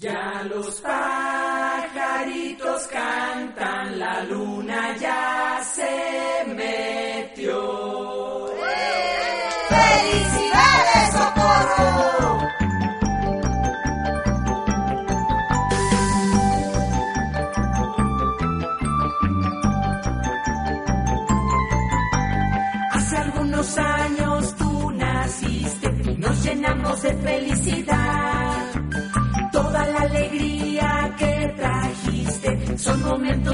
Ya los pajaritos cantan, la luna ya se metió. ¡Felicidades, Socorro! Hace algunos años tú naciste y nos llenamos de felicidad. Toda la alegría que trajiste son momentos